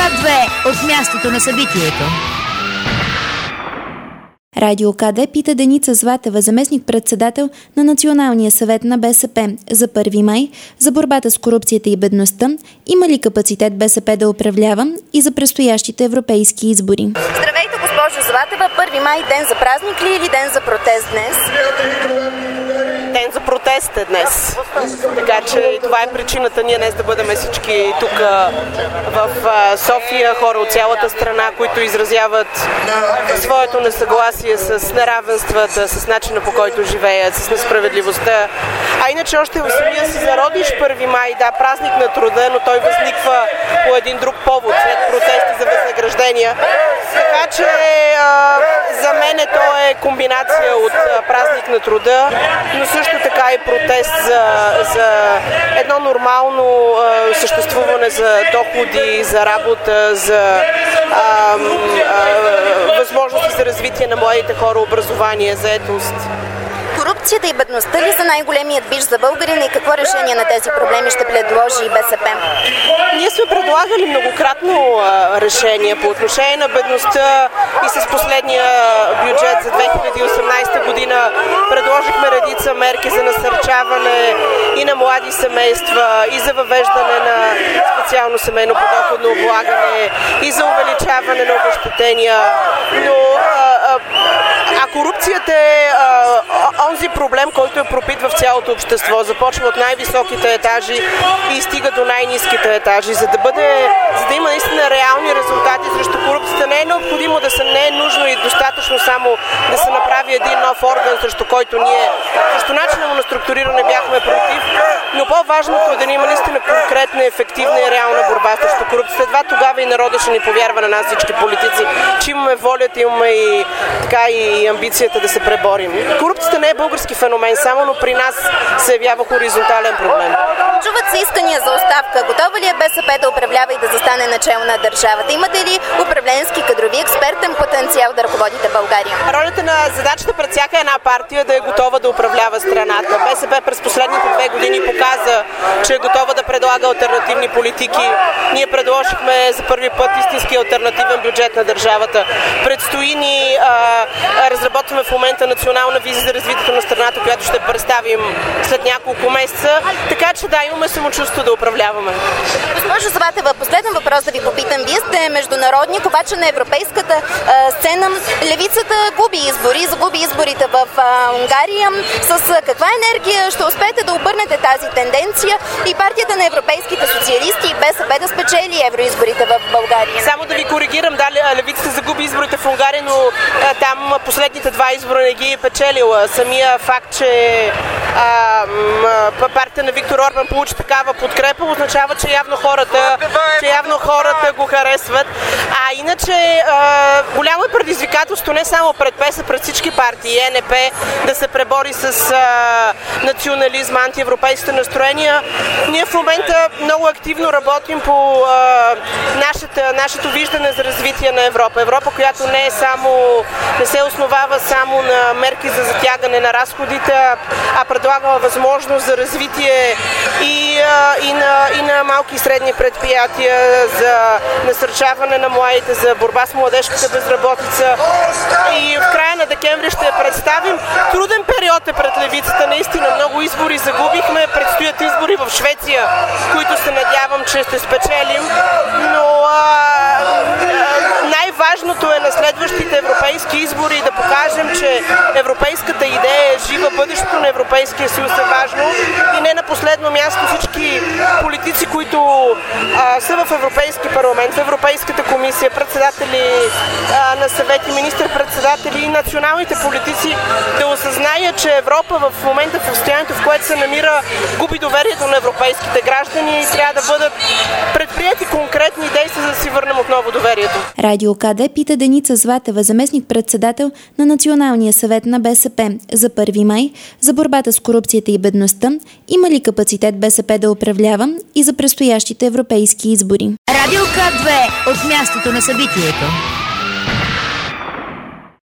К2 от мястото на събитието. Радио КД пита Деница Златева, заместник-председател на Националния съвет на БСП, за 1 май, за борбата с корупцията и бедността, има ли капацитет БСП да управлява и за предстоящите европейски избори. Здравейте, госпожо Златева. 1 май ден за празник ли или ден за протест днес? Ден за протест е днес. Така че това е причината ние днес да бъдем всички тук в София, хора от цялата страна, които изразяват своето несъгласие с неравенствата, с начина по който живеят, с несправедливостта. А иначе още в самия си зародиш 1 май, да, празник на труда, но той възниква по един друг повод, след протести за възнаграждения. Така че за мен то е комбинация от празник на труда, но също така и протест за едно нормално съществуване, за доходи, за работа, за възможности за развитие на младите хора, образование, заетост. Корупцията и бедността ли са най-големият бич за българина и какво решение на тези проблеми ще предложи БСП? Ние сме предлагали многократно решение по отношение на бедността и с последния бюджет за 2018 година предложихме редица мерки за насърчаване и на млади семейства, и за въвеждане на специално семейно подоходно облагане, и за увеличаване на обезщетения. Но корупцията е онзи проблем, който е пропит в цялото общество. Започва от най-високите етажи и стига до най-ниските етажи. За да има наистина реални резултати срещу корупцията, не е нужно и достатъчно само да се направи един нов орган, срещу който ние, срещу начина на структуриране бяхме против, но по-важното е да има наистина конкретна, ефективна и реална борба срещу корупцията. Едва тогава и народът ще ни повярва на нас всички политици, че имаме волята, имаме и амбицията да се преборим. Корупцията не е български феномен, само но при нас се явява хоризонтален проблем. Чуват се искания за оставка. Готова ли е БСП да управлява и да застане начело на държавата? Имате ли управленски, кадрови, експертен потенциал да ръководите България? Ролята на задачата пред всяка една партия да е готова да управлява страната. БСП през последните 2 години показа, че е готова да предлага алтернативни политики. Ние предложихме за първи път истински алтернативен бюджет на държавата. Предстои ни разработваме в момента национална визия за развитието на страната, която ще представим след няколко месеца. Така че да, имаме самочувство да управляваме. Госпожо Златева, последен въпрос да ви попитам. Вие сте международник, обаче на европейската сцена левицата загуби изборите в Унгария. С каква енергия ще успеете да обърнете тази тенденция и партията на европейските социалисти и БСП да спечели евроизборите в България? Само да ви коригирам, да, левицата загуби изборите в Унгария, но там последните 2 избора не ги е печелила. Самия факт, че партията на Виктор Орбан получи такава подкрепа, означава, че явно хората го харесват. А иначе голямо е предизвикателство не само пред ПЕС, а пред всички партии, ЕНП, да се пребори с национализма, антиевропейските настроения. Ние в момента много активно работим по нашето виждане за развитие на Европа. Европа, която не се основава само на мерки за затягане на разходите, а предлага възможност за развитие и на малки и средни предприятия, за насърчаване на младите, за борба с младежката безработица. И в края на декември ще представим. Труден период е пред левицата, наистина много избори загубихме, предстоят избори в Швеция, които се надявам, че ще спечелим, но най-важното е на следващите европейски избори да покажем, че европейската идея е жива, бъдещето на Европейския съюз е важно и не на последно място всички политици, които са в Европейски парламент, в Европейската комисия, председатели на съвети, министър-председатели и националните политици да осъзнаят, че Европа в момента в състоянието, в което се намира, губи доверието на европейските граждани и трябва да бъдат предприяти конкретни действия, за да си върнем отново доверието. Радио КД пита Деница Златева, заместник-председател на Националния съвет на БСП, за 1 май, за борбата с корупцията и бедността, има ли капацитет БСП да управлява и за предстоящите европейски избори. Радио К2 от мястото на събитието.